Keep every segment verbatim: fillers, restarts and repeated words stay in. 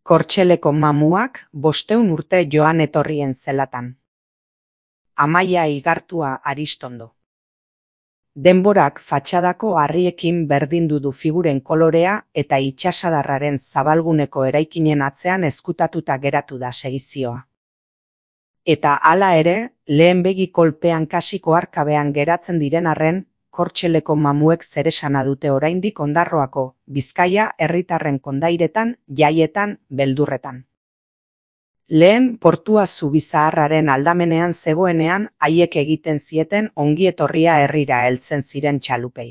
Kortxeleko mamuak bosteun urte joan etorrien zelatan. Amaia Igartua Aristondo. Denborak fatxadako harriekin berdindu du figuren kolorea eta itsasadarraren zabalguneko eraikinen atzean ezkutatuta geratu da segizioa. Eta hala ere, lehen begi kolpean kasiko arkabean geratzen diren arren, Kortxeleko mamuek zeresana dute oraindik Ondarroako, Bizkaia herritarren kondairetan, jaietan, beldurretan. Lehen portua Zubi Zaharraren aldamenean zegoenean haiek egiten zieten ongietorria herrira heltzen ziren txalupei.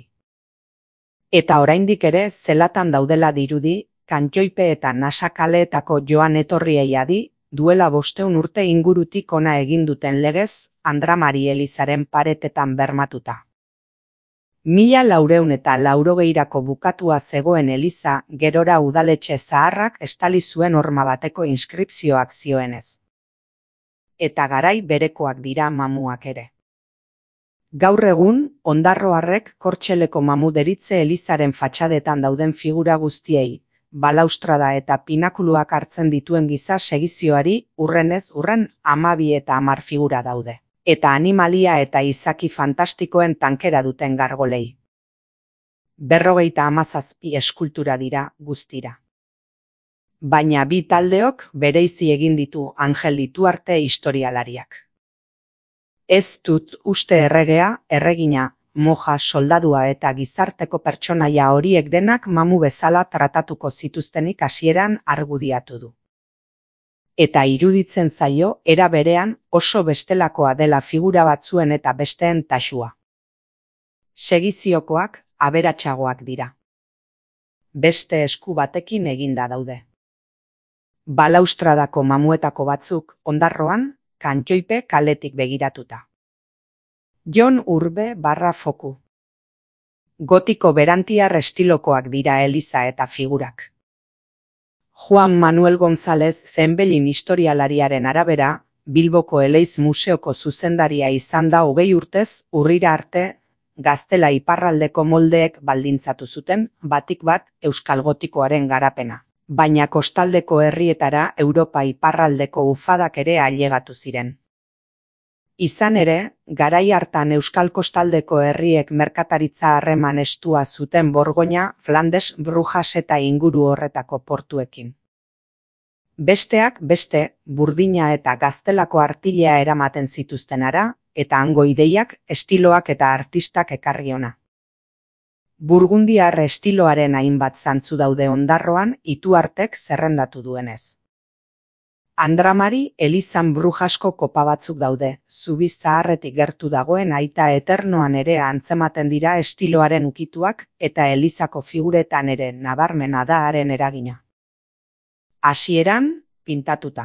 Eta oraindik ere zelatan daudela dirudi, Kantxoipe eta Nasakaleetako joan etorriei adi, duela bosteun urte ingurutik ona egin duten legez, Andramari elizaren paretetan bermatuta. Mila laureun eta laurogeirako bukatua zegoen eliza gerora udaletxe zaharrak estali zuen horma bateko inskripzioak zioenez. Eta garai berekoak dira mamuak ere. Gaur egun, ondarroarrek Kortxeleko mamu deritze elizaren fatxadetan dauden figura guztiei, balaustrada eta pinakuluak hartzen dituen giza segizioari urrenez urren hamabi eta hamar figura daude. Eta animalia eta izaki fantastikoen tankera duten gargolei. Berrogeita hamazazpi eskultura dira guztira. Baina bi taldeok bereizi egin ditu Angel Ituarte historialariak. Ez dut uste erregea, erregina, moja, soldadua eta gizarteko pertsonaia horiek denak mamu bezala tratatuko zituztenik hasieran argudiatu du. Eta iruditzen zaio era berean oso bestelakoa dela figura batzuen eta besteen taxua. Segiziokoak aberatsagoak dira. Beste esku batekin eginda daude. Balaustradako mamuetako batzuk Ondarroan, Kantxoipe kaletik begiratuta. Jon Urbe barra foku. Gotiko berantiar estilokoak dira eliza eta figurak. Juan Manuel González Zenbellin historialariaren arabera, Bilboko Eleiz Museoko zuzendaria izan da hogei urtez urrira arte Gaztela iparraldeko moldeek baldintzatu zuten batik bat euskal gotikoaren garapena. Baina kostaldeko herrietara Europa iparraldeko ufadak ere ailegatu ziren. Izan ere, garai hartan euskal kostaldeko herriek merkataritza harreman estua zuten Borgoina, Flandes, Brujas eta inguru horretako portuekin. Besteak beste, burdina eta gaztelako artilea eramaten zituztenara, eta hango ideiak, estiloak eta artistak ekarri ona. Burgundiar estiloaren hainbat zantzu daude Ondarroan Ituartek zerrendatu duenez. Andramari elizan Brujasko kopa batzuk daude, Zubi Zaharretik gertu dagoen aita eternoan ere antzematen dira estiloaren ukituak eta elizako figuretan ere nabarmena da haren eragina. Hasieran, pintatuta.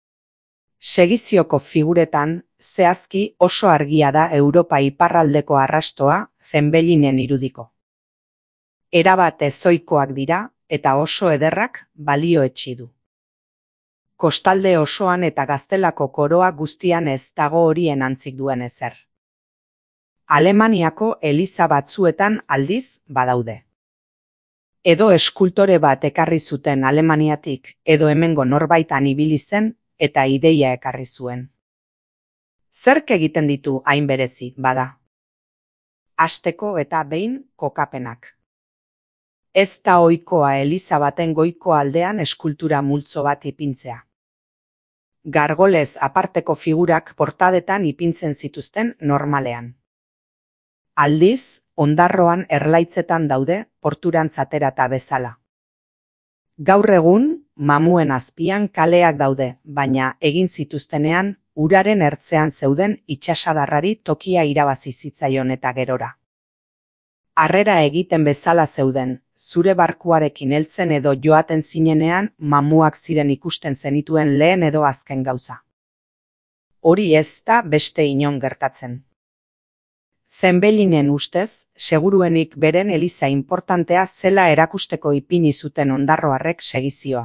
Segizioko figuretan, zehazki oso argia da Europa iparraldeko arrastoa Zenbellinen irudiko. Erabat ezoikoak dira eta oso ederrak balioetsi du. Kostalde osoan eta Gaztelako koroa guztian ez dago horien antzik duen ezer. Alemaniako eliza batzuetan aldiz badaude. Edo eskultore bat ekarri zuten Alemaniatik, edo hemengo norbaitan ibili zen eta ideia ekarri zuen. Zerk egiten ditu hain berezi, bada? Hasteko eta behin kokapenak. Ez da ohikoa eliza baten goiko aldean eskultura multzo bat ipintzea. Gargolez aparteko figurak portadetan ipintzen zituzten normalean. Aldiz, Ondarroan erlaitzetan daude porturantz aterata bezala. Gaur egun, mamuen azpian kaleak daude, baina egin zituztenean uraren ertzean zeuden itsasadarrari tokia irabazi zitzaion eta gerora. Harrera egiten bezala zeuden, zure barkuarekin heltzen edo joaten zinenean mamuak ziren ikusten zenituen lehen edo azken gauza. Hori ez da beste inon gertatzen. Zenbellinen ustez, seguruenik beren eliza importantea zela erakusteko ipini zuten ondarroarrek segizioa.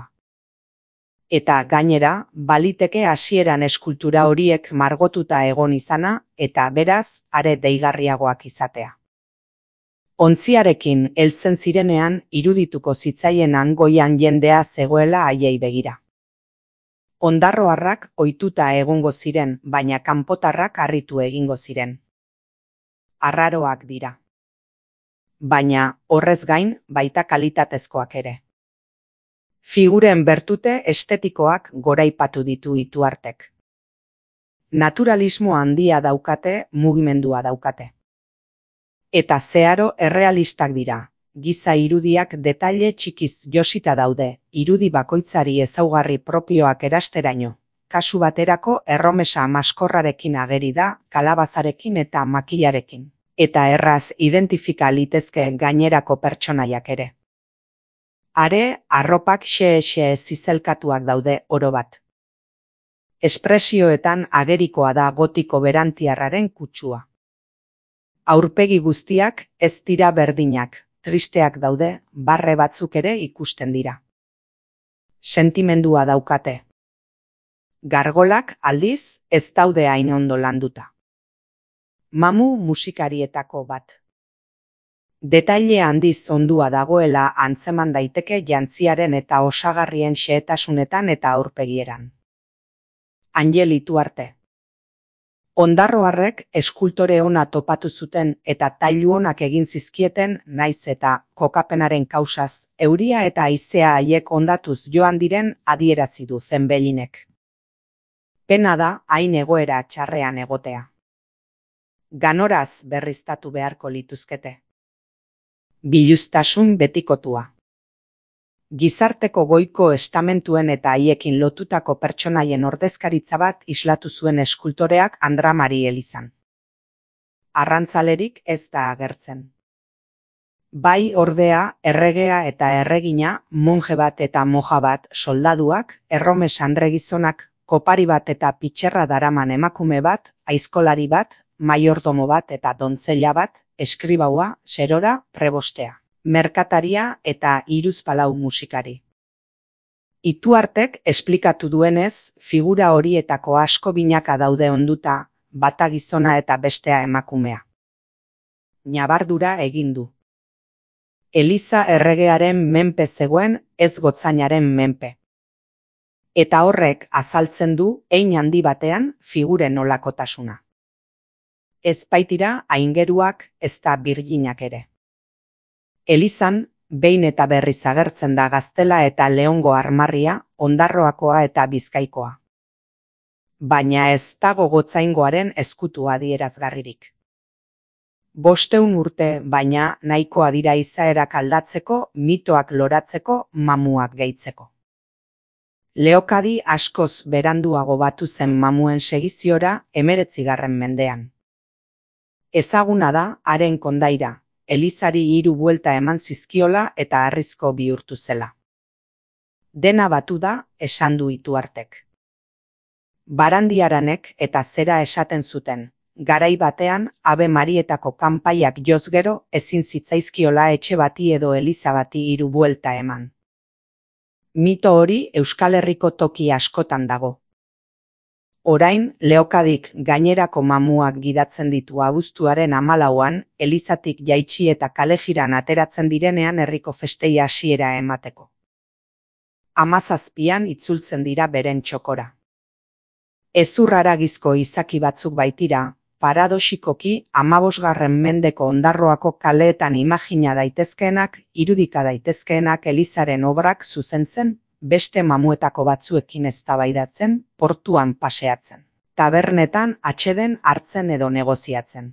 Eta gainera, baliteke hasieran eskultura horiek margotuta egon izana eta beraz are deigarriagoak izatea. Ontziarekin heltzen zirenean irudituko zitzaien han goian jendea zegoela haiei begira. Ondarroarrak ohituta egongo ziren, baina kanpotarrak harritu egingo ziren. Arraroak dira. Baina, horrez gain, baita kalitatezkoak ere. Figuren bertute estetikoak goraipatu ditu Ituartek. Naturalismo handia daukate, mugimendua daukate. Eta zeharo errealistak dira, giza irudiak detaile txikiz josita daude, irudi bakoitzari ezaugarri propioak erasteraino. Kasu baterako erromesa maskorrarekin ageri da, kalabazarekin eta makilarekin. Eta erraz identifika litezke gainerako pertsonaiak ere. Are, arropak xe-xe zizelkatuak daude oro bat. Espresioetan agerikoa da gotiko berantiarraren kutsua. Aurpegi guztiak ez dira berdinak, tristeak daude, barre batzuk ere ikusten dira. Sentimendua daukate. Gargolak aldiz ez daude hain ondo landuta. Mamu musikarietako bat. Detaile handiz ondua dagoela antzeman daiteke jantziaren eta osagarrien xehetasunetan eta aurpegieran. Anjel Ituarte. Ondarroarrek eskultore ona topatu zuten eta tailu onak egin zizkieten naiz eta kokapenaren kausaz, euria eta haizea haiek ondatuz joan diren adierazi du Zenbellinek. Pena da hain egoera txarrean egotea. Ganoraz berriztatu beharko lituzkete. Biluztasun betikotua. Gizarteko goiko estamentuen eta haiekin lotutako pertsonaien ordezkaritza bat islatu zuen eskultoreak Andra Mari Elizan. Arrantzalerik ez da agertzen. Bai ordea, erregea eta erregina, monje bat eta moja bat, soldaduak, erromes andregizonak, kopari bat eta pitxerra daraman emakume bat, aizkolari bat, maiordomo bat eta dontzella bat, eskribaua, serora, prebostea. Merkataria eta hiruzpalau musikari. Ituartek esplikatu duenez, figura horietako asko binaka daude onduta, bata gizona eta bestea emakumea. Ñabardura egin du. Eliza erregearen menpe zegoen, ez gotzainaren menpe. Eta horrek azaltzen du hein handi batean figuren olakotasuna. Ez baitira aingeruak ez da birginak ere. Elizan, behin eta berriz agertzen da Gaztela eta Leongo armarria, Ondarroakoa eta Bizkaikoa. Baina ez dago gotzaingoaren ezkutu adierazgarririk. Bosteun urte, baina nahikoa dira izaerak aldatzeko, mitoak loratzeko, mamuak gehitzeko. Leokadi askoz beranduago batu zen mamuen segiziora hemeretzigarren mendean. Ezaguna da haren kondaira. Elizari hiru buelta eman zizkiola eta harrizko bihurtu zela. Dena batu da, esan du Ituartek. Barandiaranek eta zera esaten zuten, garai batean Ave Marietako kanpaiak joz gero ezin zitzaizkiola etxe bati edo eliza bati hiru buelta eman. Mito hori Euskal Herriko toki askotan dago. Orain, Leokadik gainerako mamuak gidatzen ditu abuztuaren hamalauan, elizatik jaitsi eta kalejiran ateratzen direnean herriko festei hasiera emateko. Hamazazpian itzultzen dira beren txokora. Ezurraragizko izaki batzuk baitira, paradoxikoki hamabosgarren mendeko Ondarroako kaleetan imagina daitezkeenak, irudika daitezkeenak Elizaren obrak zuzentzen, beste mamuetako batzuekin eztabaidatzen, portuan paseatzen. Tabernetan atseden hartzen edo negoziatzen.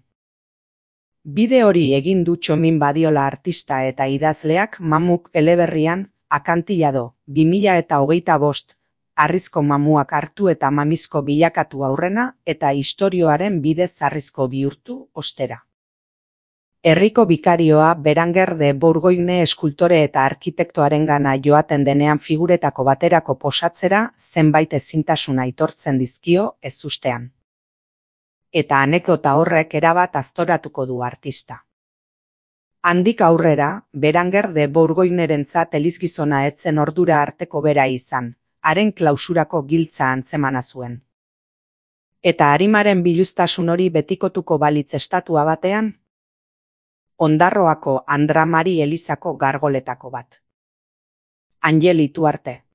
Bide hori egin du Txomin Badiola artista eta idazleak mamuk eleberrian, Akantillado, bi mila eta hogeita bost, harrizko mamuak hartu eta mamizko bilakatu aurrena eta istorioaren bidez harrizko bihurtu ostera. Herriko bikarioa Beranger de Bourgogne eskultore eta arkitektoarengana joaten denean figuretako baterako posatzera zenbait ezintasuna aitortzen dizkio ezustean. Eta anekdota horrek erabat aztoratuko du artista. Handik aurrera, Beranger de Bourgognerentzat elizgizona etzen ordura arteko bera izan, haren klausurako giltza antzemana zuen. Eta arimaren biluztasun hori betikotuko balitz estatua batean? Ondarroako Andra Mari elizako gargoletako bat. Anjel Ituarte.